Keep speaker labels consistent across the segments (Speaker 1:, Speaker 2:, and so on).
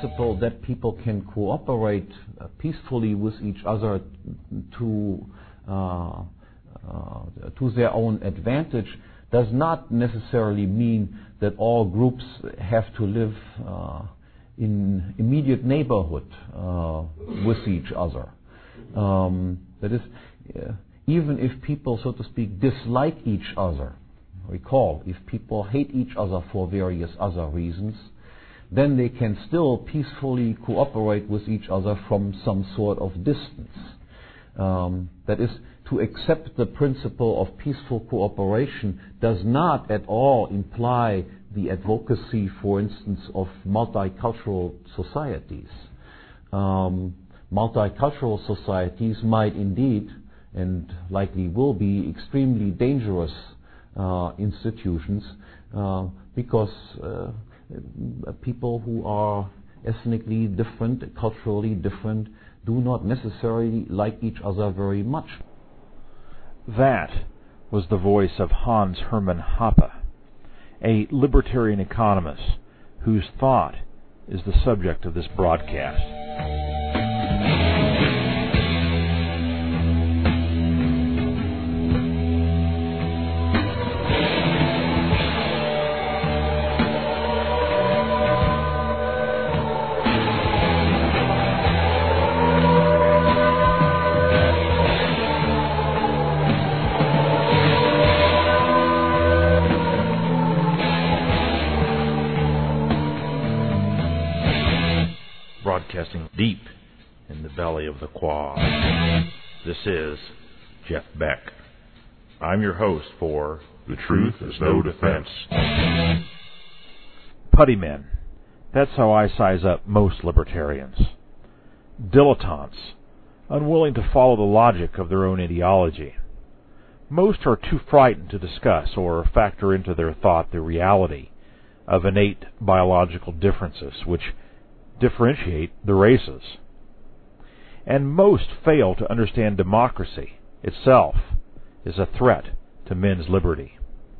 Speaker 1: principle that people can cooperate peacefully with each other to their own advantage does not necessarily mean that all groups have to live in immediate neighborhood with each other. That is, even if people, so to speak, dislike each other, recall, if people hate each other for various other reasons, then they can still peacefully cooperate with each other from some sort of distance. That is, to accept the principle of peaceful cooperation does not at all imply the advocacy, for instance, of multicultural societies. Multicultural societies might indeed, and likely will be, extremely dangerous institutions because people who are ethnically different, culturally different, do not necessarily like each other very much.
Speaker 2: That was the voice of Hans Hermann Hoppe, a libertarian economist whose thought is the subject of this broadcast. Broadcasting deep in the belly of the Quad. This is Jeff Beck. I'm your host for The Truth Is No Defense. Putty men. That's how I size up most libertarians. Dilettantes, unwilling to follow the logic of their own ideology. Most are too frightened to discuss or factor into their thought the reality of innate biological differences which differentiate the races. And most fail to understand democracy itself is a threat to men's liberty.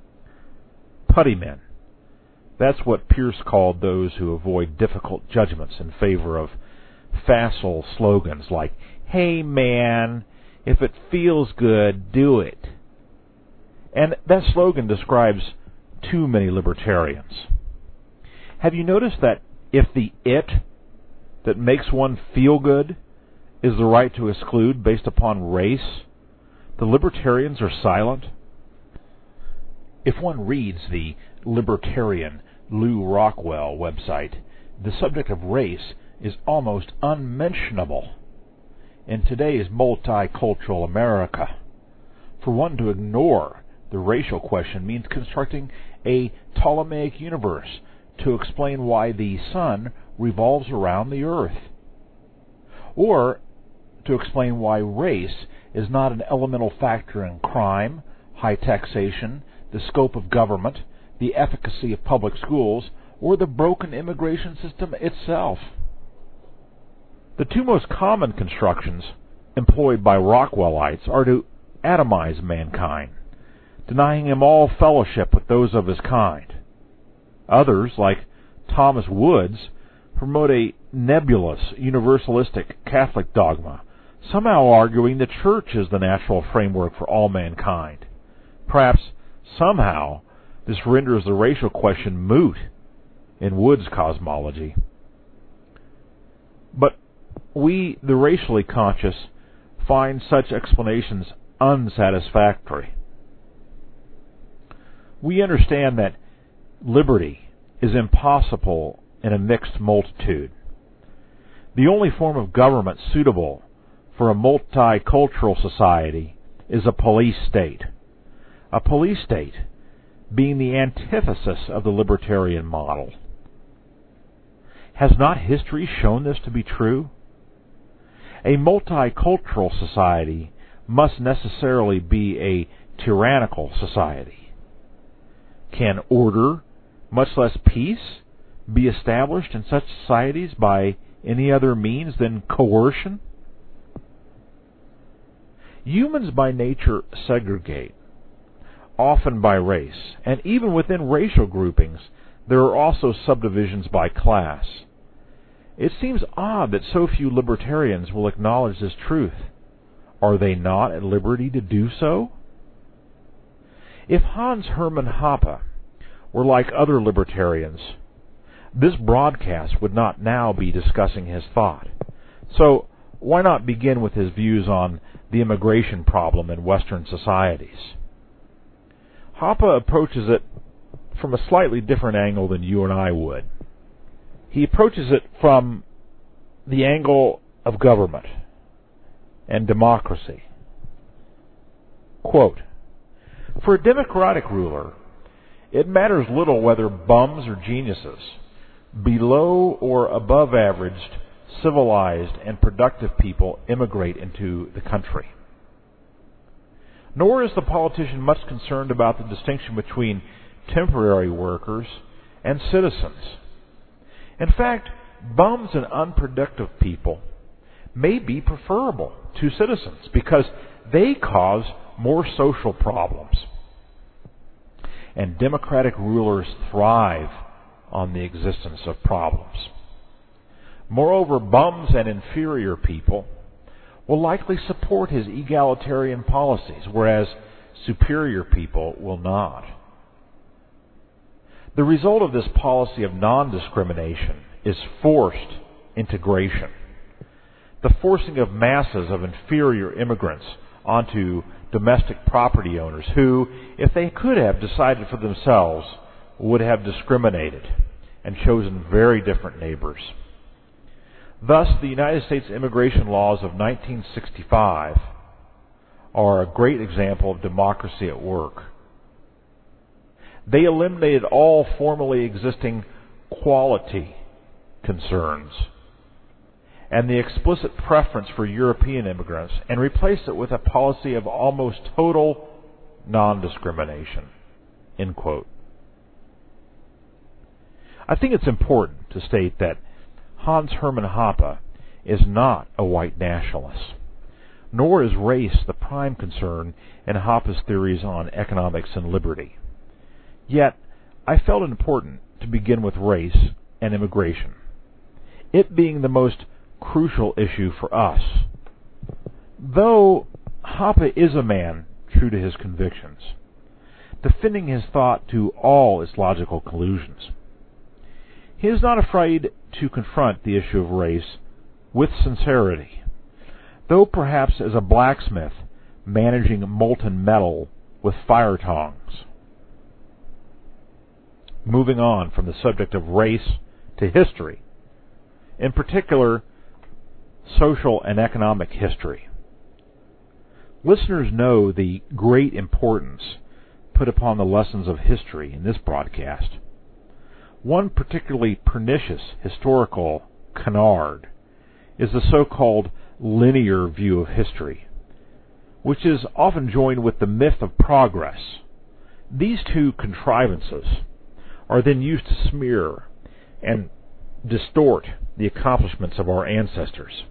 Speaker 2: Putty men. That's what Pierce called those who avoid difficult judgments in favor of facile slogans like, "Hey man, if it feels good, do it." And that slogan describes too many libertarians. Have you noticed that if the "it" that makes one feel good is the right to exclude based upon race, the libertarians are silent? If one reads the libertarian Lew Rockwell website, the subject of race is almost unmentionable in today's multicultural America. For one to ignore the racial question means constructing a Ptolemaic universe to explain why the sun revolves around the earth, or to explain why race is not an elemental factor in crime, high taxation, the scope of government, the efficacy of public schools, or the broken immigration system itself. The two most common constructions employed by Rockwellites are to atomize mankind, denying him all fellowship with those of his kind. Others, like Thomas Woods, promote a nebulous, universalistic Catholic dogma, somehow arguing the Church is the natural framework for all mankind. Perhaps, somehow, this renders the racial question moot in Woods' cosmology. But we, the racially conscious, find such explanations unsatisfactory. We understand that liberty is impossible in a mixed multitude. The only form of government suitable for a multicultural society is a police state. A police state being the antithesis of the libertarian model. Has not history shown this to be true? A multicultural society must necessarily be a tyrannical society. Can order, much less peace, be established in such societies by any other means than coercion? Humans by nature segregate, often by race, and even within racial groupings there are also subdivisions by class. It seems odd that so few libertarians will acknowledge this truth. Are they not at liberty to do so? If Hans Hermann Hoppe were like other libertarians, this broadcast would not now be discussing his thought. So why not begin with his views on the immigration problem in Western societies? Hoppe approaches it from a slightly different angle than you and I would. He approaches it from the angle of government and democracy. Quote, "For a democratic ruler, it matters little whether bums or geniuses, below or above averaged, civilized, and productive people immigrate into the country. Nor is the politician much concerned about the distinction between temporary workers and citizens. In fact, bums and unproductive people may be preferable to citizens because they cause more social problems. And democratic rulers thrive on the existence of problems. Moreover, bums and inferior people will likely support his egalitarian policies, whereas superior people will not. The result of this policy of non-discrimination is forced integration, the forcing of masses of inferior immigrants onto domestic property owners who, if they could have decided for themselves, would have discriminated and chosen very different neighbors. Thus, the United States immigration laws of 1965 are a great example of democracy at work. They eliminated all formerly existing quality concerns and the explicit preference for European immigrants and replaced it with a policy of almost total non-discrimination." End quote. I think it's important to state that Hans Hermann Hoppe is not a white nationalist, nor is race the prime concern in Hoppe's theories on economics and liberty. Yet, I felt it important to begin with race and immigration, it being the most crucial issue for us. Though Hoppe is a man true to his convictions, defending his thought to all its logical conclusions, he is not afraid to confront the issue of race with sincerity, though perhaps as a blacksmith managing molten metal with fire tongs. Moving on from the subject of race to history, in particular, social and economic history. Listeners know the great importance put upon the lessons of history in this broadcast. One particularly pernicious historical canard is the so-called linear view of history, which is often joined with the myth of progress. These two contrivances are then used to smear and distort the accomplishments of our ancestors.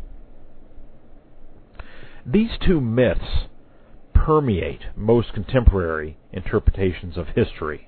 Speaker 2: These two myths permeate most contemporary interpretations of history.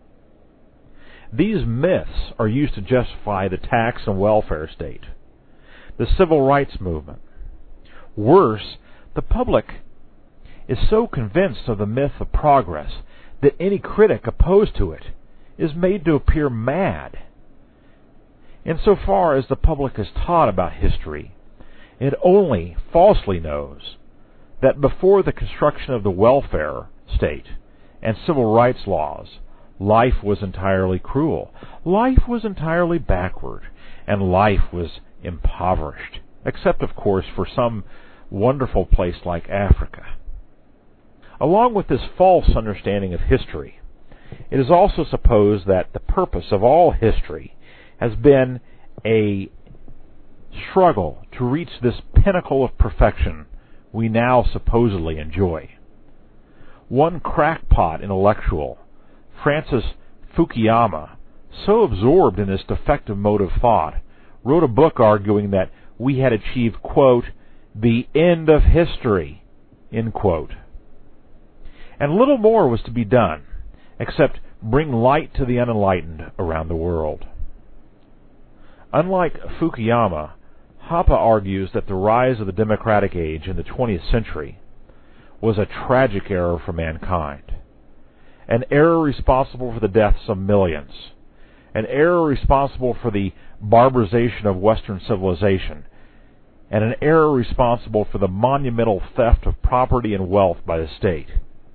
Speaker 2: These myths are used to justify the tax and welfare state, the civil rights movement. Worse, the public is so convinced of the myth of progress that any critic opposed to it is made to appear mad. Insofar as the public is taught about history, it only falsely knows that before the construction of the welfare state and civil rights laws, life was entirely cruel, life was entirely backward, and life was impoverished, except, of course, for some wonderful place like Africa. Along with this false understanding of history, it is also supposed that the purpose of all history has been a struggle to reach this pinnacle of perfection we now supposedly enjoy. One crackpot intellectual, Francis Fukuyama, so absorbed in this defective mode of thought, wrote a book arguing that we had achieved, quote, the end of history, end quote. And little more was to be done, except bring light to the unenlightened around the world. Unlike Fukuyama, Hoppe argues that the rise of the democratic age in the 20th century was a tragic error for mankind, an error responsible for the deaths of millions, an error responsible for the barbarization of Western civilization, and an error responsible for the monumental theft of property and wealth by the state.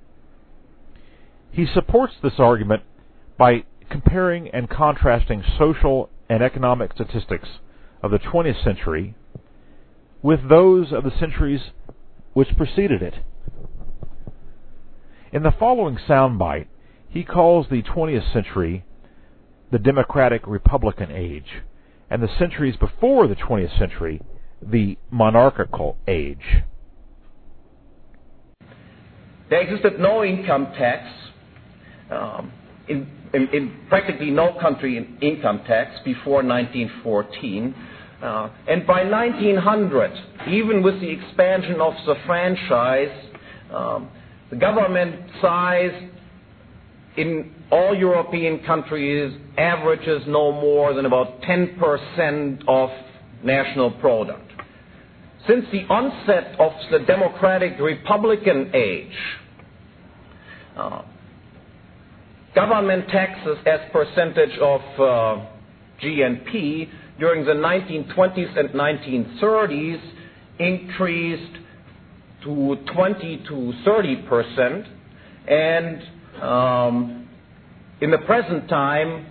Speaker 2: He supports this argument by comparing and contrasting social and economic statistics of the 20th century with those of the centuries which preceded it. In the following soundbite, he calls the 20th century the democratic republican age, and the centuries before the 20th century the monarchical age.
Speaker 3: There existed no income tax, in practically no country income tax before 1914. And by 1900, even with the expansion of the franchise, the government size in all European countries averages no more than about 10% of national product. Since the onset of the democratic republican age, government taxes as percentage of GNP during the 1920s and 1930s increased to 20 to 30%, and in the present time,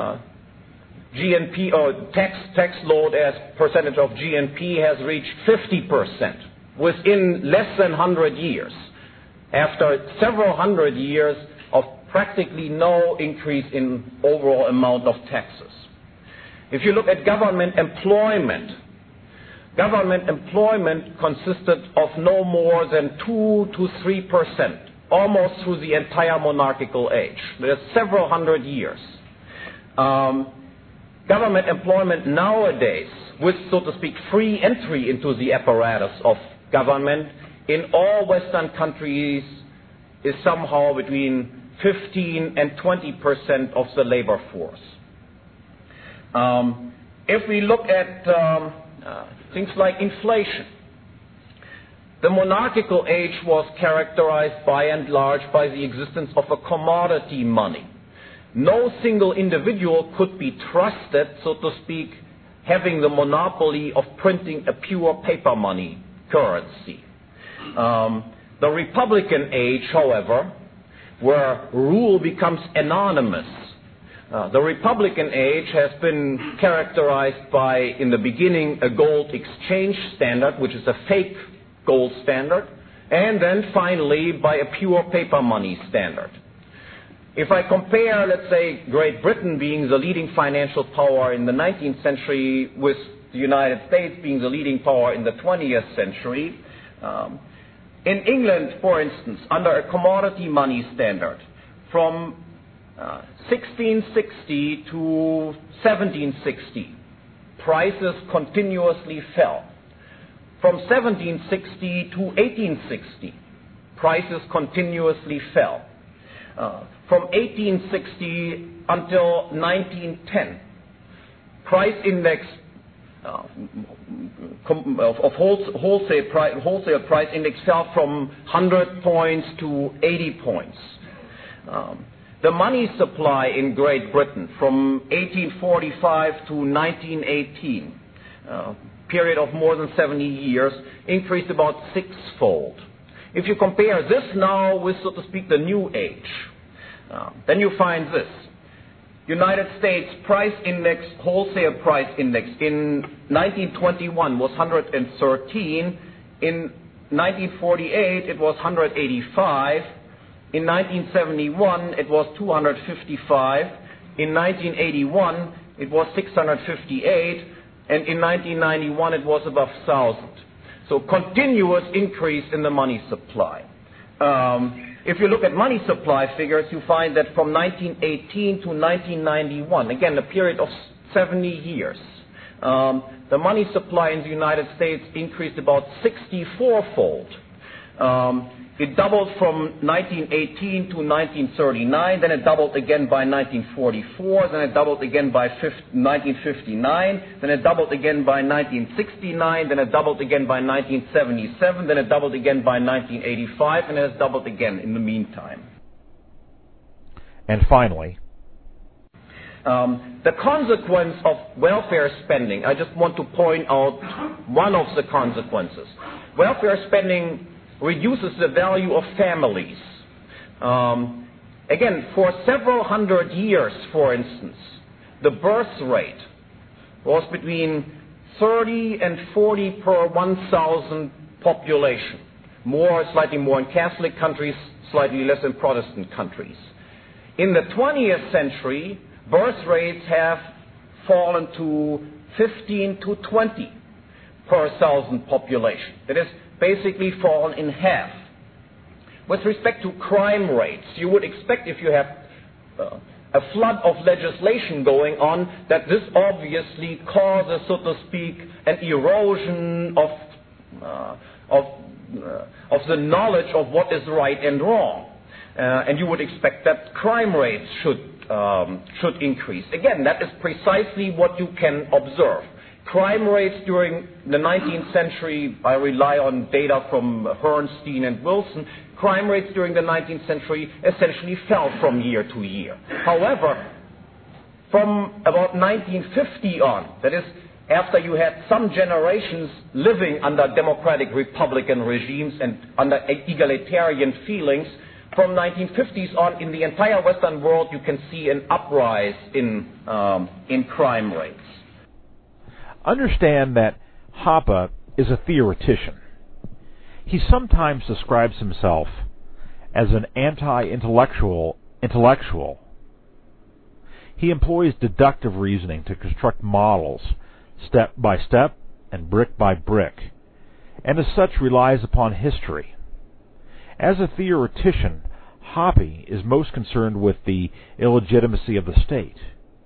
Speaker 3: GNP or tax load as percentage of GNP has reached 50% within less than 100 years, after several hundred years of practically no increase in overall amount of taxes. If you look at government employment consisted of no more than 2 to 3%, almost through the entire monarchical age. There's several hundred years. Government employment nowadays, with, so to speak, free entry into the apparatus of government in all Western countries, is somehow between 15 and 20% of the labor force. If we look at things like inflation, the monarchical age was characterized by and large by the existence of a commodity money. No single individual could be trusted, so to speak, having the monopoly of printing a pure paper money currency. The Republican age, however, where rule becomes anonymous. The Republican age has been characterized by, in the beginning, a gold exchange standard, which is a fake gold standard, and then finally by a pure paper money standard. If I compare, let's say, Great Britain being the leading financial power in the 19th century with the United States being the leading power in the 20th century, in England, for instance, under a commodity money standard, from 1660 to 1760, prices continuously fell. From 1760 to 1860, prices continuously fell. From 1860 until 1910, price index of wholesale price index fell from 100 points to 80 points. The money supply in Great Britain from 1845 to 1918, period of more than 70 years, increased about sixfold. If you compare this now with, so to speak, the new age, then you find this. United States price index, wholesale price index in 1921 was 113. In 1948 it was 185. In 1971 it was 255. In 1981 it was 658. And in 1991 it was above 1,000. So continuous increase in the money supply. If you look at money supply figures, you find that from 1918 to 1991, again a period of 70 years, the money supply in the United States increased about 64-fold. It doubled from 1918 to 1939, then it doubled again by 1944, then it doubled again by 1959, then it doubled again by 1969, then it doubled again by 1977, then it doubled again by 1985, and it has doubled again in the meantime.
Speaker 2: And finally,
Speaker 3: the consequence of welfare spending, I just want to point out one of the consequences. Welfare spending reduces the value of families. Again, for several hundred years, for instance, the birth rate was between 30 and 40 per 1,000 population. Slightly more in Catholic countries, slightly less in Protestant countries. In the 20th century, birth rates have fallen to 15 to 20 per 1,000 population. That is basically fallen in half. With respect to crime rates, you would expect, if you have a flood of legislation going on, that this obviously causes, so to speak, an erosion of the knowledge of what is right and wrong. And you would expect that crime rates should increase. Again, that is precisely what you can observe. Crime rates during the 19th century, I rely on data from Herrnstein and Wilson, crime rates during the 19th century essentially fell from year to year. However, from about 1950 on, that is, after you had some generations living under democratic Republican regimes and under egalitarian feelings, from 1950s on, in the entire Western world, you can see an uprise in crime rates.
Speaker 2: Understand that Hoppe is a theoretician. He sometimes describes himself as an anti-intellectual intellectual. He employs deductive reasoning to construct models, step by step and brick by brick, and as such relies upon history. As a theoretician, Hoppe is most concerned with the illegitimacy of the state.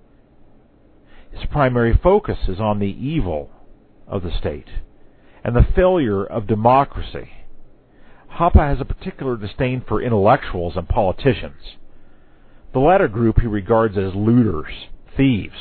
Speaker 2: His primary focus is on the evil of the state and the failure of democracy. Hoppe has a particular disdain for intellectuals and politicians. The latter group he regards as looters, thieves,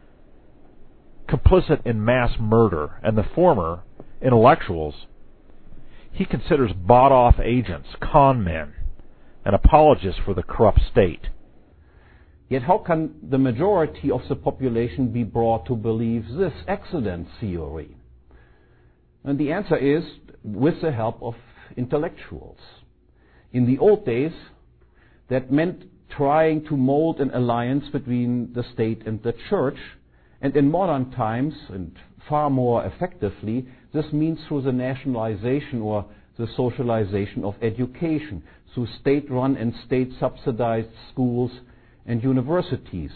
Speaker 2: complicit in mass murder, and the former, intellectuals, he considers bought-off agents, con men, and apologists for the corrupt state.
Speaker 1: Yet how can the majority of the population be brought to believe this accident theory? And the answer is with the help of intellectuals. In the old days, that meant trying to mold an alliance between the state and the church, and in modern times, and far more effectively, this means through the nationalization or the socialization of education, through state-run and state-subsidized schools and universities.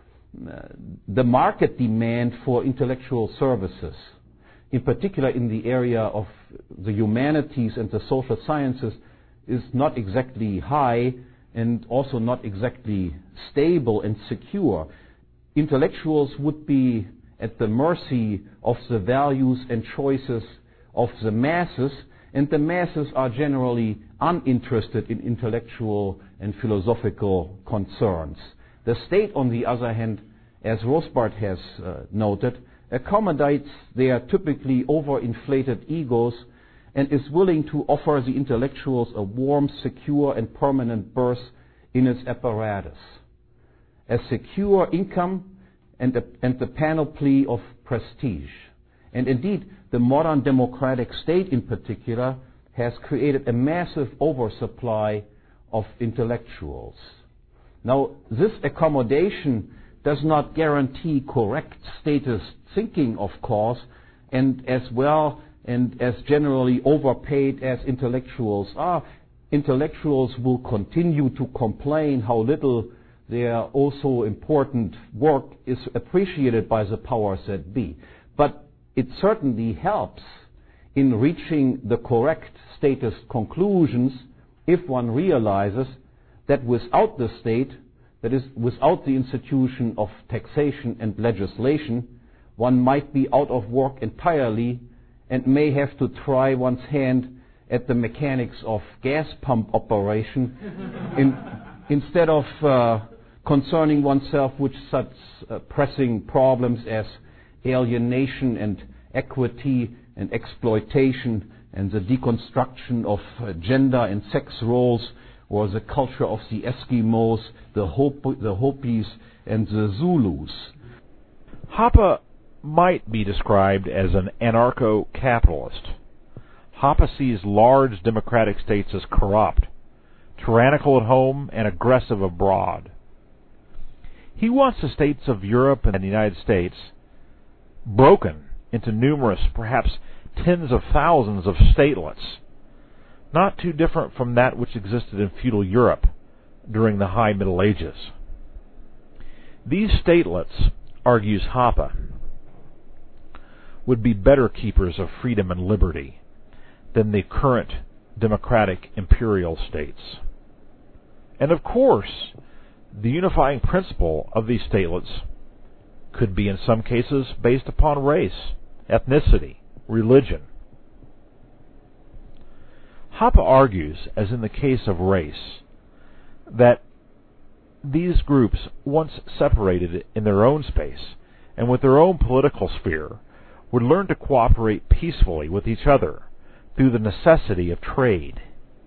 Speaker 1: The market demand for intellectual services, in particular in the area of the humanities and the social sciences, is not exactly high and also not exactly stable and secure. Intellectuals would be at the mercy of the values and choices of the masses, and the masses are generally uninterested in intellectual and philosophical concerns. The state, on the other hand, as Rothbard has noted, accommodates their typically overinflated egos and is willing to offer the intellectuals a warm, secure, and permanent berth in its apparatus. A secure income and the panoply of prestige. And indeed, the modern democratic state in particular has created a massive oversupply of intellectuals. Now, this accommodation does not guarantee correct statist thinking, of course, and as well and as generally overpaid as intellectuals are, intellectuals will continue to complain how little their also important work is appreciated by the powers that be. But it certainly helps in reaching the correct statist conclusions if one realizes that without the state, that is, without the institution of taxation and legislation, one might be out of work entirely and may have to try one's hand at the mechanics of gas pump operation instead of concerning oneself with such pressing problems as alienation and equity and exploitation and the deconstruction of gender and sex roles, or the culture of the Eskimos, the Hopis, and the Zulus.
Speaker 2: Hoppe might be described as an anarcho-capitalist. Hoppe sees large democratic states as corrupt, tyrannical at home, and aggressive abroad. He wants the states of Europe and the United States broken into numerous, perhaps tens of thousands of statelets, not too different from that which existed in feudal Europe during the High Middle Ages. These statelets, argues Hoppe, would be better keepers of freedom and liberty than the current democratic imperial states. And of course, the unifying principle of these statelets could be in some cases based upon race, ethnicity, religion. Hoppe argues, as in the case of race, that these groups, once separated in their own space and with their own political sphere, would learn to cooperate peacefully with each other through the necessity of trade.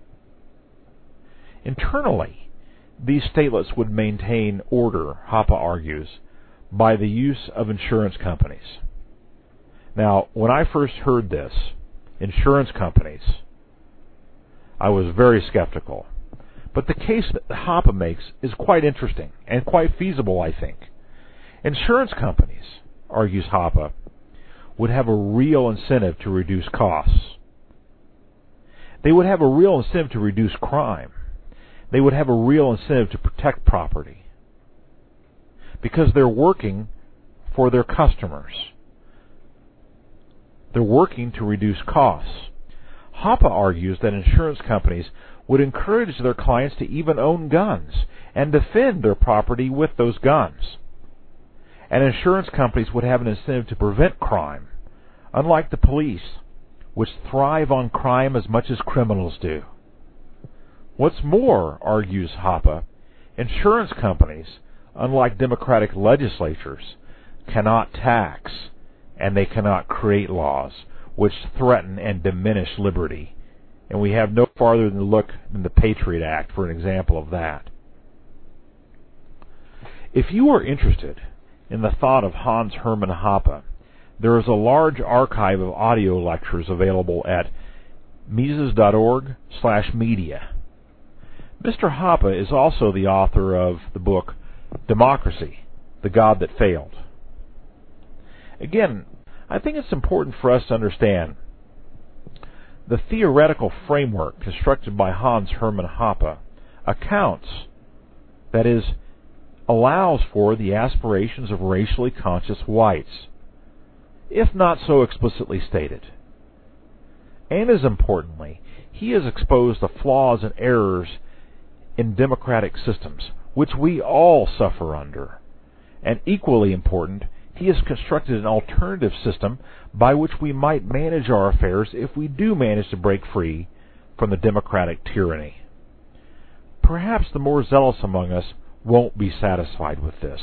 Speaker 2: Internally, these statelets would maintain order, Hoppe argues, by the use of insurance companies. Now, when I first heard this, insurance companies, I was very skeptical. But the case that Hoppe makes is quite interesting and quite feasible, I think. Insurance companies, argues Hoppe, would have a real incentive to reduce costs. They would have a real incentive to reduce crime. They would have a real incentive to protect property, because they're working for their customers. They're working to reduce costs. Hoppe argues that insurance companies would encourage their clients to even own guns and defend their property with those guns. And insurance companies would have an incentive to prevent crime, unlike the police, which thrive on crime as much as criminals do. What's more, argues Hoppe, insurance companies, unlike democratic legislatures, cannot tax, and they cannot create laws which threaten and diminish liberty. And we have no farther than to look than the Patriot Act for an example of that. If you are interested in the thought of Hans Hermann Hoppe, there is a large archive of audio lectures available at Mises.org/media. Mr. Hoppe is also the author of the book Democracy, the God That Failed. Again, I think it's important for us to understand the theoretical framework constructed by Hans Hermann Hoppe accounts, that is, allows for the aspirations of racially conscious whites, if not so explicitly stated. And as importantly, he has exposed the flaws and errors in democratic systems, which we all suffer under. And equally important, he has constructed an alternative system by which we might manage our affairs if we do manage to break free from the democratic tyranny. Perhaps the more zealous among us won't be satisfied with this.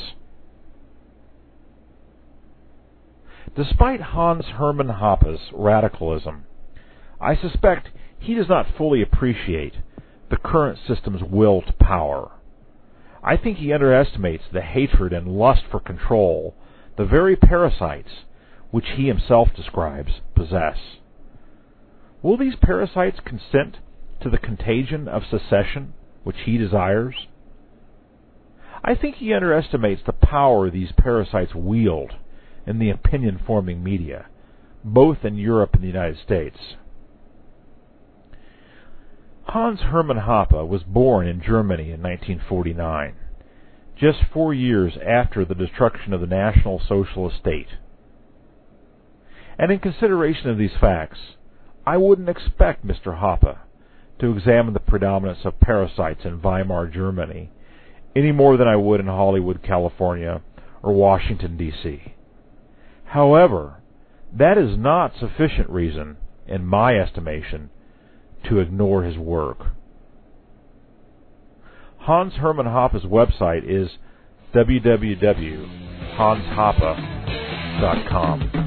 Speaker 2: Despite Hans Hermann Hoppe's radicalism, I suspect he does not fully appreciate the current system's will to power. I think he underestimates the hatred and lust for control the very parasites, which he himself describes, possess. Will these parasites consent to the contagion of secession, which he desires? I think he underestimates the power these parasites wield in the opinion-forming media, both in Europe and the United States. Hans Hermann Hoppe was born in Germany in 1949, just 4 years after the destruction of the National Socialist State. And in consideration of these facts, I wouldn't expect Mr. Hoppe to examine the predominance of parasites in Weimar Germany any more than I would in Hollywood, California, or Washington, D.C. However, that is not sufficient reason, in my estimation, to ignore his work. Hans Hermann Hoppe's website is www.hanshoppe.com.